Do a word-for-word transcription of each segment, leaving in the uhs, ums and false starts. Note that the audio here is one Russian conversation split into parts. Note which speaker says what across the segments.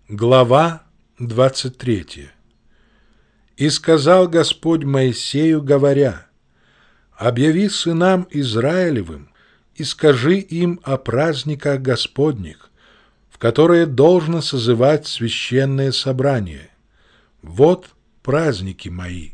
Speaker 1: Глава двадцать третья. «И сказал Господь Моисею, говоря: объяви сынам Израилевым и скажи им о праздниках Господних, в которые должно созывать священное собрание. Вот праздники мои.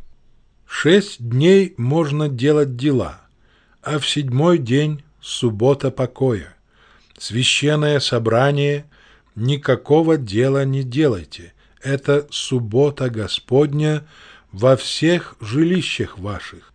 Speaker 1: Шесть дней можно делать дела, а в седьмой день суббота покоя. Священное собрание никакого дела не делайте. Это суббота Господня во всех жилищах ваших.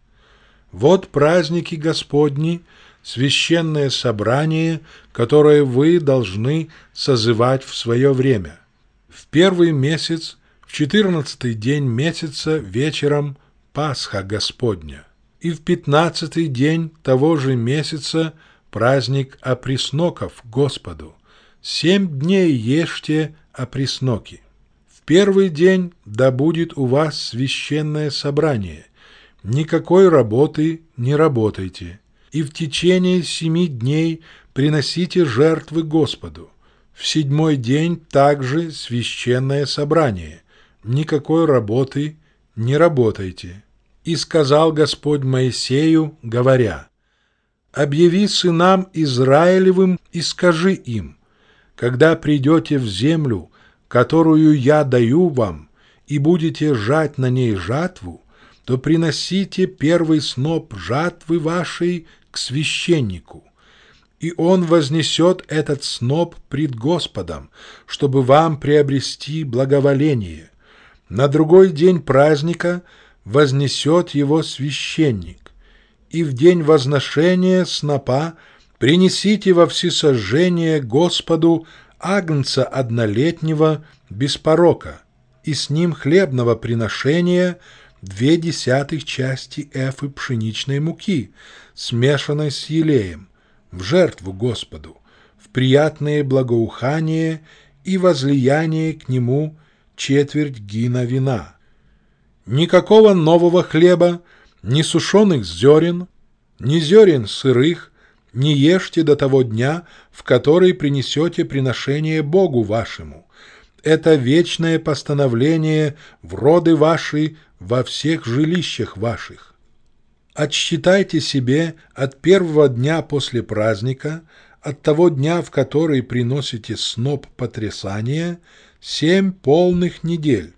Speaker 1: Вот праздники Господни, священное собрание, которое вы должны созывать в свое время. В первый месяц, в четырнадцатый день месяца вечером Пасха Господня, и в пятнадцатый день того же месяца праздник опресноков Господу. Семь дней ешьте опресноки. В первый день да будет у вас священное собрание. Никакой работы не работайте. И в течение семи дней приносите жертвы Господу. В седьмой день также священное собрание. Никакой работы не работайте. И сказал Господь Моисею, говоря: объяви сынам Израилевым и скажи им: когда придете в землю, которую я даю вам, и будете жать на ней жатву, то приносите первый сноп жатвы вашей к священнику, и он вознесет этот сноп пред Господом, чтобы вам приобрести благоволение. На другой день праздника вознесет его священник, и в день возношения снопа принесите во всесожжение Господу агнца однолетнего без порока, и с ним хлебного приношения две десятых части эфы пшеничной муки, смешанной с елеем, в жертву Господу, в приятное благоухание и возлияние к нему четверть гина вина. Никакого нового хлеба, ни сушеных зерен, ни зерен сырых не ешьте до того дня, в который принесете приношение Богу вашему. Это вечное постановление в роды ваши во всех жилищах ваших. Отсчитайте себе от первого дня после праздника, от того дня, в который приносите сноп потрясания, семь полных недель.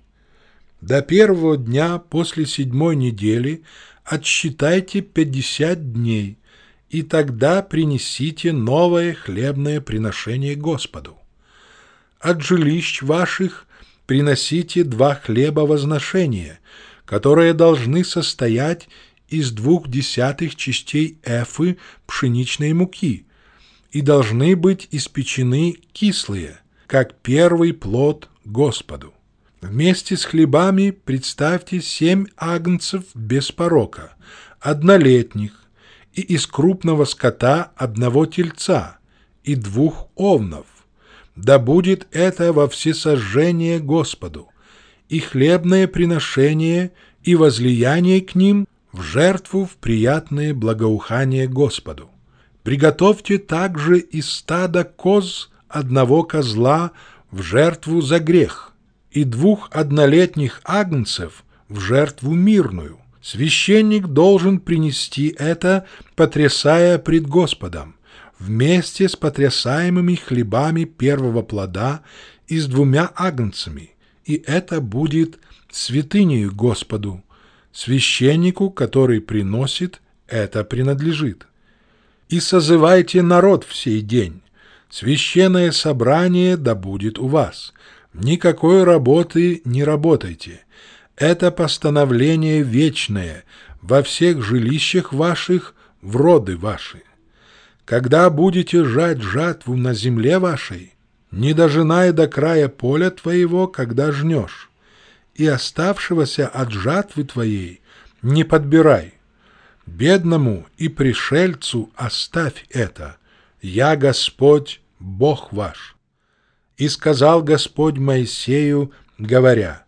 Speaker 1: До первого дня после седьмой недели отсчитайте пятьдесят дней, и тогда принесите новое хлебное приношение Господу. От жилищ ваших приносите два хлеба возношения, которые должны состоять из двух десятых частей эфы пшеничной муки, и должны быть испечены кислые, как первый плод Господу. Вместе с хлебами представьте семь агнцев без порока, однолетних, и из крупного скота одного тельца и двух овнов. Да будет это во всесожжение Господу, и хлебное приношение, и возлияние к ним в жертву в приятное благоухание Господу. Приготовьте также из стада коз одного козла в жертву за грех, и двух однолетних агнцев в жертву мирную. Священник должен принести это, потрясая пред Господом, вместе с потрясаемыми хлебами первого плода и с двумя агнцами, и это будет святынею Господу. Священнику, который приносит, это принадлежит. И созывайте народ в сей день. Священное собрание да будет у вас. Никакой работы не работайте. Это постановление вечное во всех жилищах ваших, в роды ваши. Когда будете жать жатву на земле вашей, не дожинай до края поля твоего, когда жнешь, и оставшегося от жатвы твоей не подбирай. Бедному и пришельцу оставь это. Я Господь, Бог ваш. И сказал Господь Моисею, говоря: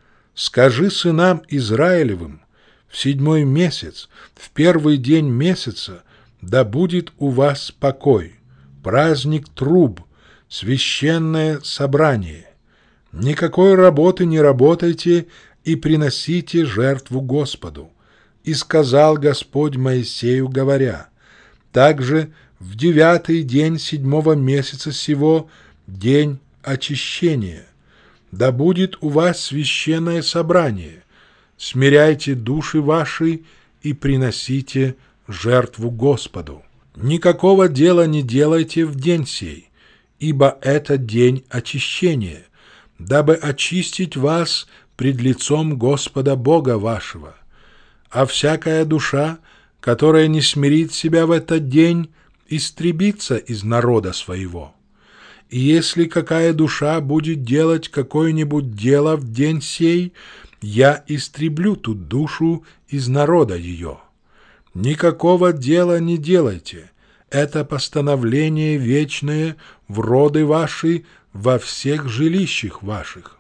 Speaker 1: скажи сынам Израилевым: в седьмой месяц, в первый день месяца, да будет у вас покой, праздник труб, священное собрание. Никакой работы не работайте и приносите жертву Господу. И сказал Господь Моисею, говоря: также в девятый день седьмого месяца сего день очищения. Да будет у вас священное собрание. Смиряйте души ваши и приносите жертву Господу. Никакого дела не делайте в день сей, ибо это день очищения, дабы очистить вас пред лицом Господа Бога вашего. А всякая душа, которая не смирит себя в этот день, истребится из народа своего. И если какая душа будет делать какое-нибудь дело в день сей, я истреблю ту душу из народа ее. Никакого дела не делайте. Это постановление вечное в роды ваши во всех жилищах ваших.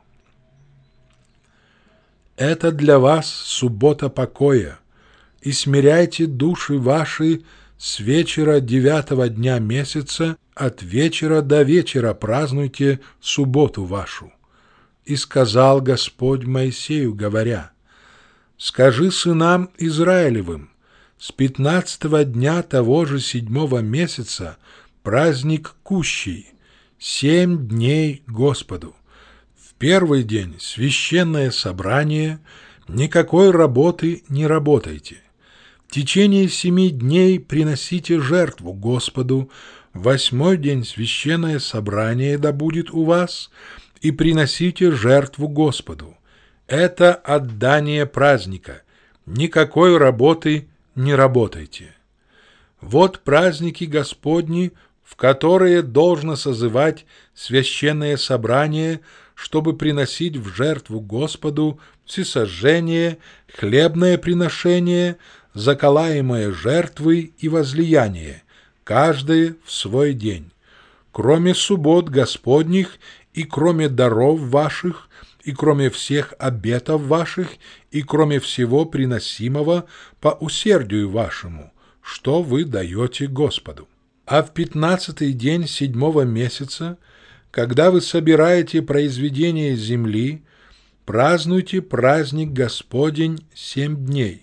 Speaker 1: Это для вас суббота покоя, и смиряйте души ваши с вечера девятого дня месяца, от вечера до вечера празднуйте субботу вашу. И сказал Господь Моисею, говоря: скажи сынам Израилевым: с пятнадцатого дня того же седьмого месяца праздник Кущий, семь дней Господу. В первый день священное собрание, никакой работы не работайте. В течение семи дней приносите жертву Господу, в восьмой день священное собрание да будет у вас, и приносите жертву Господу. Это отдание праздника, никакой работы не работайте. Вот праздники Господни, в которые должно созывать священное собрание, чтобы приносить в жертву Господу всесожжение, хлебное приношение, заколаемые жертвы и возлияние, каждое в свой день, кроме суббот Господних и кроме даров ваших, и кроме всех обетов ваших, и кроме всего приносимого по усердию вашему, что вы даете Господу. А в пятнадцатый день седьмого месяца, когда вы собираете произведение земли, празднуйте праздник Господень семь дней.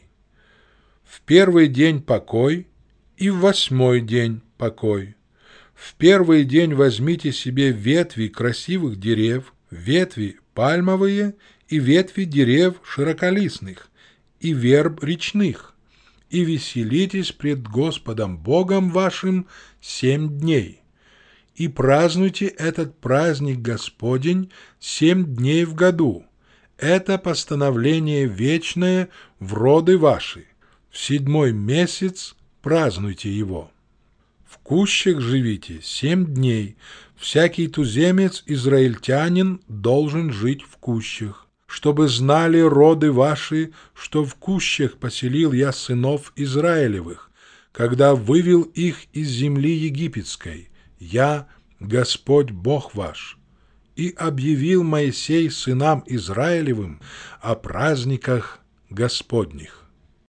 Speaker 1: В первый день покой и в восьмой день покой. В первый день возьмите себе ветви красивых дерев, ветви пальмовые и ветви дерев широколистных, и верб речных, и веселитесь пред Господом Богом вашим семь дней. И празднуйте этот праздник Господень семь дней в году. Это постановление вечное в роды ваши. В седьмой месяц празднуйте его. В кущах живите семь дней. Всякий туземец-израильтянин должен жить в кущах, чтобы знали роды ваши, что в кущах поселил я сынов Израилевых, когда вывел их из земли египетской. Я Господь Бог ваш. И объявил Моисей сынам Израилевым о праздниках Господних.